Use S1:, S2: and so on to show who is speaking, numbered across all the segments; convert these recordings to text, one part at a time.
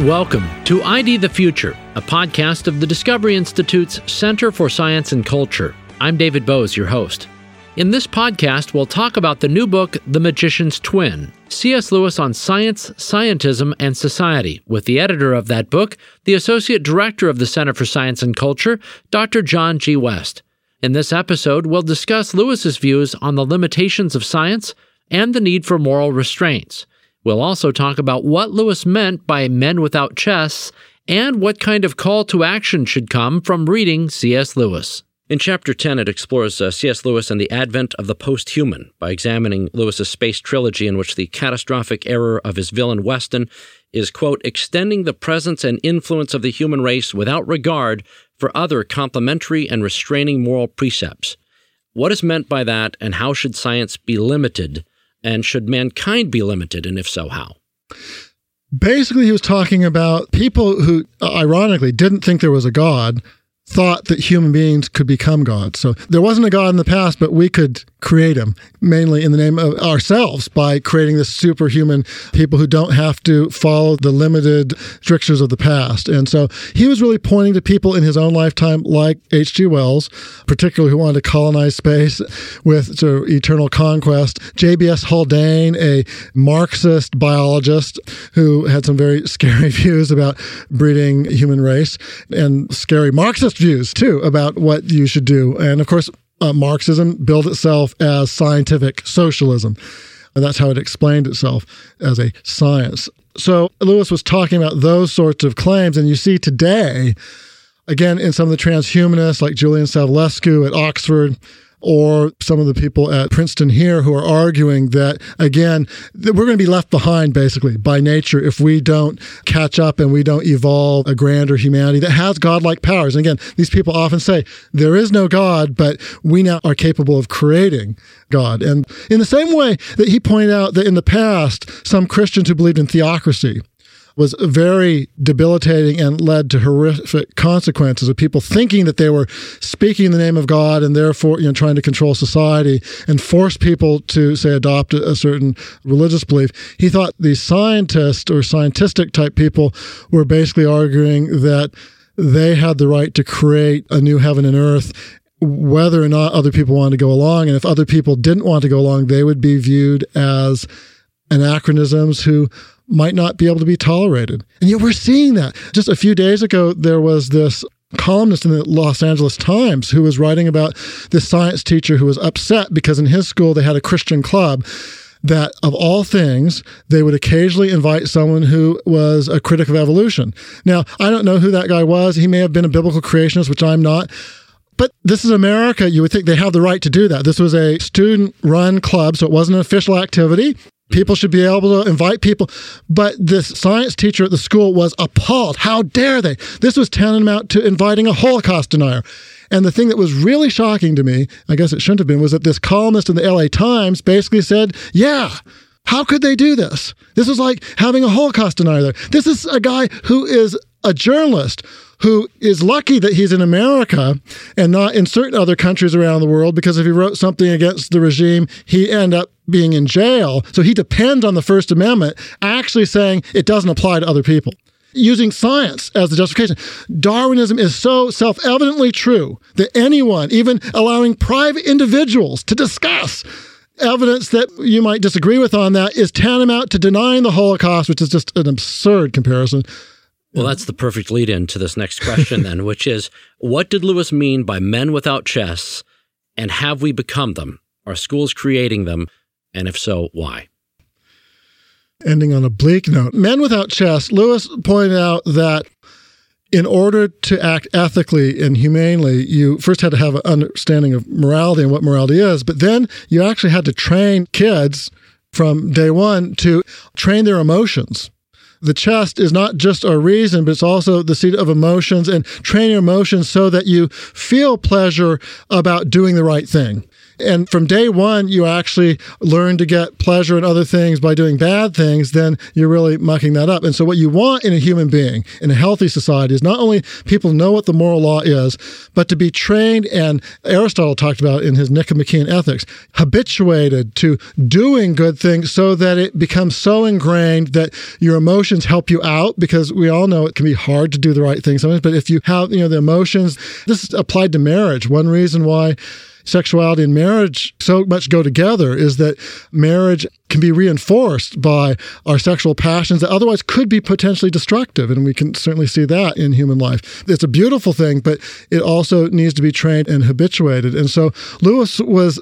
S1: Welcome to ID the Future, a podcast of the Discovery Institute's Center for Science and Culture. I'm David Bose, your host. In this podcast, we'll talk about the new book, The Magician's Twin, C.S. Lewis on Science, Scientism, and Society, with the editor of that book, the Associate Director of the Center for Science and Culture, Dr. John G. West. In this episode, we'll discuss Lewis's views on the limitations of science and the need for moral restraints. We'll also talk about what Lewis meant by men without chests and what kind of call to action should come from reading C.S. Lewis. In Chapter 10, it explores C.S. Lewis and the advent of the post-human by examining Lewis's space trilogy in which the catastrophic error of his villain Weston is, quote, extending the presence and influence of the human race without regard for other complementary and restraining moral precepts. What is meant by that, and how should science be limited? And should mankind be limited, and if so, how?
S2: Basically, he was talking about people who, ironically, didn't think there was a God, thought that human beings could become gods. So there wasn't a God in the past, but we could create him, mainly in the name of ourselves, by creating this superhuman people who don't have to follow the limited strictures of the past. And so he was really pointing to people in his own lifetime like H.G. Wells, particularly who wanted to colonize space with sort of eternal conquest. J.B.S. Haldane, a Marxist biologist who had some very scary views about breeding human race, and scary Marxist views, too, about what you should do. And, of course, Marxism billed itself as scientific socialism. And that's how it explained itself, as a science. So Lewis was talking about those sorts of claims. And you see today, again, in some of the transhumanists like Julian Savulescu at Oxford, or some of the people at Princeton here who are arguing that, again, that we're going to be left behind, basically, by nature if we don't catch up and we don't evolve a grander humanity that has godlike powers. And again, these people often say, there is no God, but we now are capable of creating God. And in the same way that he pointed out that in the past, some Christians who believed in theocracy was very debilitating and led to horrific consequences of people thinking that they were speaking in the name of God and therefore, trying to control society and force people to, say, adopt a certain religious belief. He thought these scientists or scientistic type people were basically arguing that they had the right to create a new heaven and earth, whether or not other people wanted to go along. And if other people didn't want to go along, they would be viewed as anachronisms who might not be able to be tolerated. And yet we're seeing that. Just a few days ago, there was this columnist in the Los Angeles Times who was writing about this science teacher who was upset because in his school they had a Christian club that, of all things, they would occasionally invite someone who was a critic of evolution. Now, I don't know who that guy was. He may have been a biblical creationist, which I'm not. But this is America. You would think they have the right to do that. This was a student-run club, so it wasn't an official activity. People should be able to invite people. But this science teacher at the school was appalled. How dare they? This was tantamount to inviting a Holocaust denier. And the thing that was really shocking to me, I guess it shouldn't have been, was that this columnist in the LA Times basically said, yeah, how could they do this? This is like having a Holocaust denier there. This is a guy who is a journalist who is lucky that he's in America and not in certain other countries around the world, because if he wrote something against the regime, he'd end up being in jail. So he depends on the First Amendment actually saying it doesn't apply to other people, using science as the justification. Darwinism is so self-evidently true that anyone, even allowing private individuals to discuss evidence that you might disagree with on that, is tantamount to denying the Holocaust, which is just an absurd comparison.
S1: Well, that's the perfect lead-in to this next question then, which is, what did Lewis mean by men without chests, and have we become them? Are schools creating them? And if so, why?
S2: Ending on a bleak note, men without chests, Lewis pointed out that in order to act ethically and humanely, you first had to have an understanding of morality and what morality is, but then you actually had to train kids from day one to train their emotions. The chest is not just a reason, but it's also the seat of emotions, and train your emotions so that you feel pleasure about doing the right thing. and from day one, you actually learn to get pleasure in other things by doing bad things, then you're really mucking that up. And so what you want in a human being, in a healthy society, is not only people know what the moral law is, but to be trained, and Aristotle talked about in his Nicomachean Ethics, habituated to doing good things so that it becomes so ingrained that your emotions help you out, because we all know it can be hard to do the right thing sometimes. But if you have, the emotions, this is applied to marriage. One reason why sexuality and marriage so much go together is that marriage can be reinforced by our sexual passions that otherwise could be potentially destructive. And we can certainly see that in human life. It's a beautiful thing, but it also needs to be trained and habituated. And so Lewis was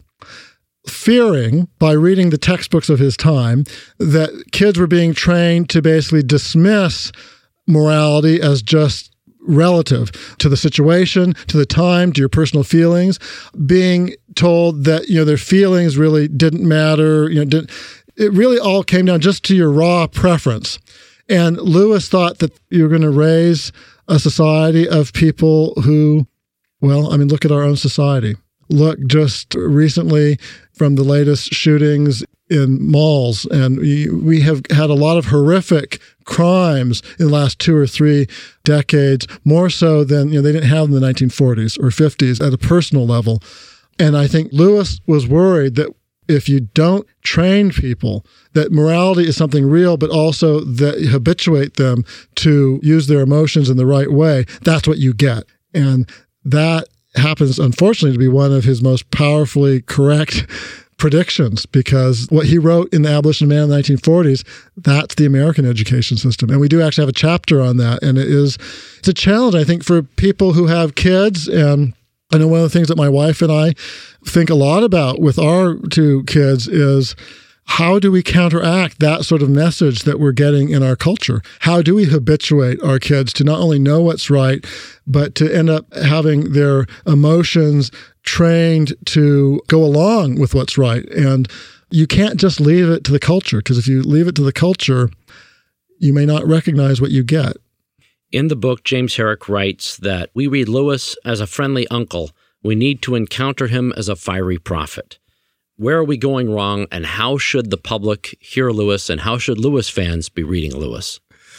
S2: fearing, by reading the textbooks of his time, that kids were being trained to basically dismiss morality as just relative to the situation, to the time, to your personal feelings, being told that, their feelings really didn't matter. It really all came down just to your raw preference. And Lewis thought that you were going to raise a society of people who, look at our own society. Look just recently from the latest shootings in malls, and we have had a lot of horrific crimes in the last 2 or 3 decades, more so than they didn't have in the 1940s or 50s at a personal level. And I think Lewis was worried that if you don't train people that morality is something real, but also that you habituate them to use their emotions in the right way, that's what you get. And that happens, unfortunately, to be one of his most powerfully correct predictions, because what he wrote in The Abolition of Man in the 1940s, that's the American education system. And we do actually have a chapter on that. And it's a challenge, I think, for people who have kids. And I know one of the things that my wife and I think a lot about with our 2 kids is, how do we counteract that sort of message that we're getting in our culture? How do we habituate our kids to not only know what's right, but to end up having their emotions trained to go along with what's right? And you can't just leave it to the culture, because if you leave it to the culture, you may not recognize what you get.
S1: In the book, James Herrick writes that we read Lewis as a friendly uncle. We need to encounter him as a fiery prophet. Where are we going wrong, and how should the public hear Lewis, and how should Lewis fans be reading Lewis?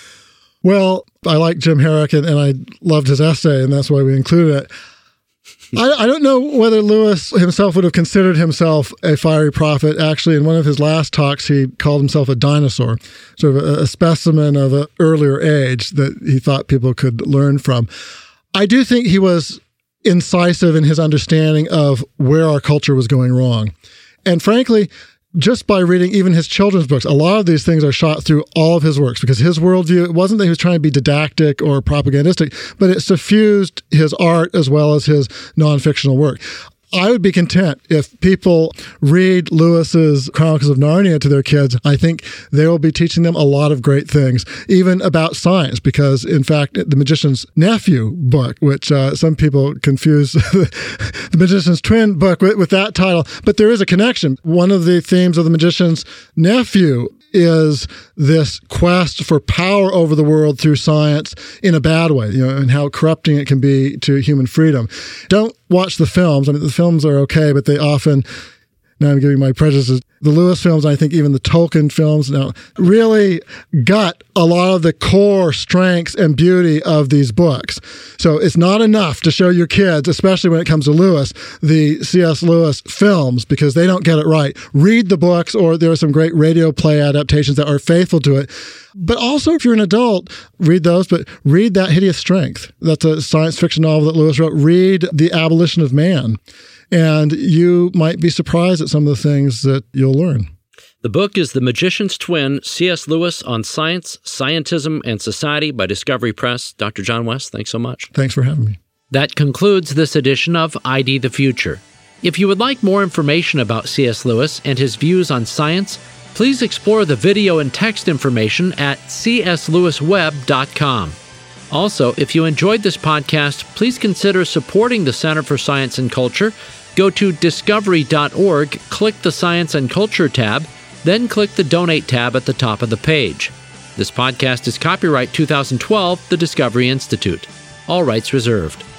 S2: Well, I like Jim Herrick, and I loved his essay, and that's why we included it. I don't know whether Lewis himself would have considered himself a fiery prophet. Actually, in one of his last talks, he called himself a dinosaur, sort of a specimen of an earlier age that he thought people could learn from. I do think he was incisive in his understanding of where our culture was going wrong. And frankly, just by reading even his children's books, a lot of these things are shot through all of his works, because his worldview, it wasn't that he was trying to be didactic or propagandistic, but it suffused his art as well as his non-fictional work. I would be content if people read Lewis's Chronicles of Narnia to their kids. I think they will be teaching them a lot of great things, even about science, because, in fact, The Magician's Nephew book, which some people confuse The Magician's Twin book with that title, but there is a connection. One of the themes of The Magician's Nephew is this quest for power over the world through science in a bad way, and how corrupting it can be to human freedom. Don't watch the films. I mean, the films are okay, but they often, now I'm giving my prejudices, the Lewis films, I think even the Tolkien films now, really gut a lot of the core strengths and beauty of these books. So it's not enough to show your kids, especially when it comes to Lewis, the C.S. Lewis films, because they don't get it right. Read the books, or there are some great radio play adaptations that are faithful to it. But also, if you're an adult, read those, but read That Hideous Strength. That's a science fiction novel that Lewis wrote. Read The Abolition of Man. And you might be surprised at some of the things that you'll learn.
S1: The book is The Magician's Twin, C.S. Lewis on Science, Scientism, and Society by Discovery Press. Dr. John West, thanks so much.
S2: Thanks for having me.
S1: That concludes this edition of ID the Future. If you would like more information about C.S. Lewis and his views on science, please explore the video and text information at cslewisweb.com. Also, if you enjoyed this podcast, please consider supporting the Center for Science and Culture. Go to discovery.org, click the Science and Culture tab, then click the Donate tab at the top of the page. This podcast is copyright 2012, the Discovery Institute. All rights reserved.